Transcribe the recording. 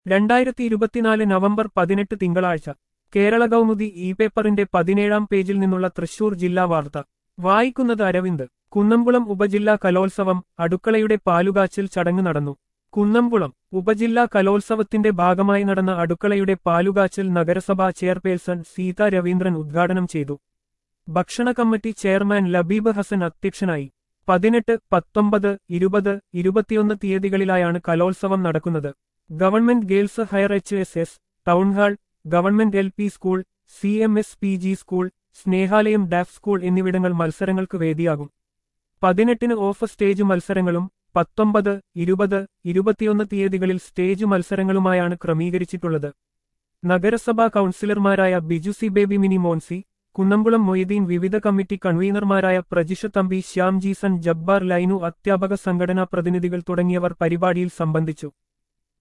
2024 November 18 തിങ്കളാഴ്ച Kerala Kaumudi E പേപ്പറിന്റെ 17-ാം പേജിൽ നിന്നുള്ള തൃശൂർ ജില്ലാ വാർത്ത വായിക്കുന്നത് അരവിന്ദ്. കുന്നംകുളം ഉപജില്ലാ കലോത്സവം അടുക്കളയുടെ പാലുകാച്ചൽ ചടങ്ങ് നടന്നു. കുന്നംകുളം ഉപജില്ലാ കലോത്സവത്തിന്റെ ഭാഗമായി നടന്ന അടുക്കളയുടെ പാലുകാച്ചൽ നഗരസഭാ ചെയർപേഴ്സൺ സീത രവീന്ദ്രൻ ഉദ്ഘാടനം ചെയ്തു. ഭക്ഷണ കമ്മിറ്റി ചെയർമാൻ ലബീബ് ഹസൻ അധ്യക്ഷനായി. 18, 19, 20, 21 തീയതികളിലായാണ് കലോത്സവം നടക്കുന്നത്. Government girls higher HSS, town hall, government LP school, CMS PG school, Snehalayam deaf school എന്നിവിടങ്ങൾ മത്സരങ്ങൾക്ക് വേദിയാകും. 18-ന് ഓഫ് സ്റ്റേജ് മത്സരങ്ങളും 19, 20, 21 തീയതികളിൽ സ്റ്റേജ് മത്സരങ്ങളുമായാണ് ക്രമീകരിച്ചിട്ടുള്ളത്. നഗരസഭാ കൗൺസിലർമാരായ ബിജു സി ബേബി മിനി മോൻസി, കുന്നംകുളം മൊയ്തീൻ, വിവിധ കമ്മിറ്റി കൺവീനർമാരായ പ്രജിഷ തമ്പി, ശ്യാം ജീസൺ, ജബ്ബാർ, ലൈനു, അധ്യാപക സംഘടനാ പ്രതിനിധികൾ തുടങ്ങിയവർ പരിപാടിയിൽ സംബന്ധിച്ചു.